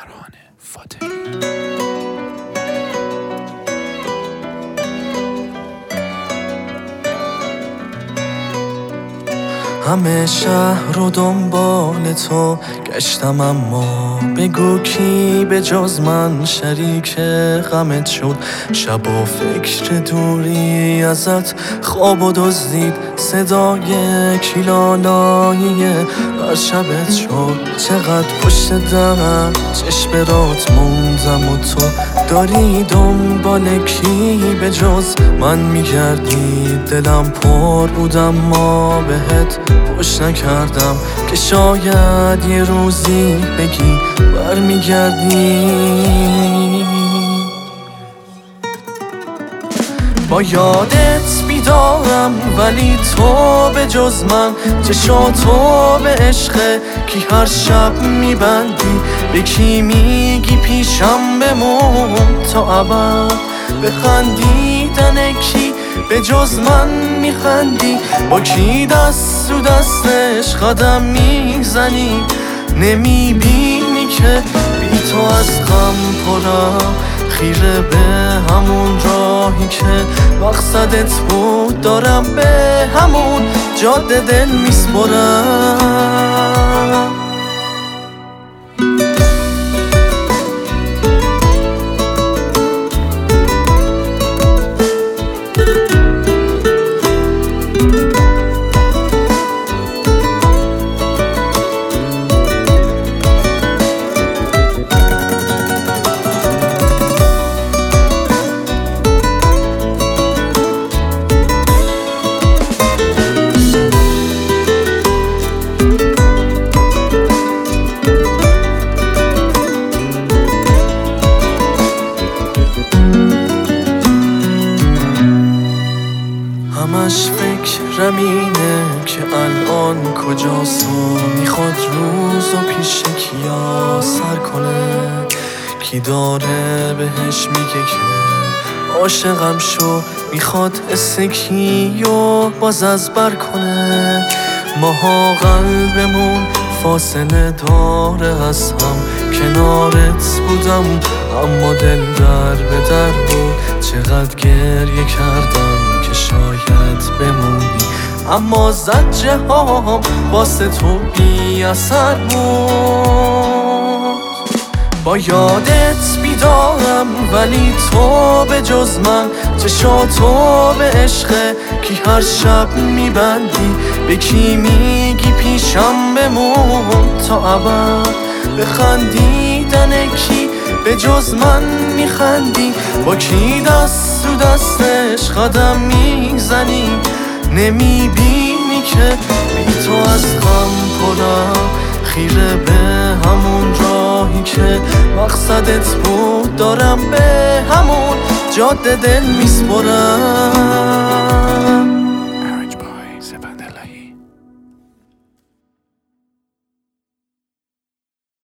فرهان فاتحی. همه شهر رو دنبال تو گشتم، اما بگو کی به جز من شریک غمت شد. شب و فکر دوری ازت خواب و دزدید، صدای کیلالایی بر شبت شد. چقدر پشت در چشم رات موندم و تو داری دنبال کی به جز من میگردی. دلم پر بودم ما بهت پشت نکردم که شاید یه روزی بگی برمیگردی. با یادت بیدارم ولی تو به جز من چشاتو به عشقه کی هر شب میبندی. به کی میگی پیشم بمون تا ابد، بخندیدن کی به جز من میخندی. با کی دست تو دستش قدم میزنی، نمیبینی که بی تو از غم پرم. خیره به همون راهی که مقصدت بود دارم، به همون جاده دل میسپرم. همش فکرم اینه که الان کجاست و میخواد روزو پیش کیا سر کنه. کی داره بهش میگه که عاشقم شو، میخواد حس کیو باز از بر کنه. ماها قلبمون فاصله داره از هم، کنارت بودم اما دل در به در بود. چقدر گریه کردم که شاید بمونی، اما زجه هام واسه تو بی اثر بود. با یادت بیدارم ولی تو به جز من چشاتو به عشقه کی هر شب میبندی. به کی میگی پیشم بمون تا ابد، بخندیدن کی به جز من میخندی. با کی دست تو دستش قدم میزنی، نمیبینی که بی تو از غم پرم. خیره به همون راهی که مقصدت بود دارم، به همون جاده دل میسپرم.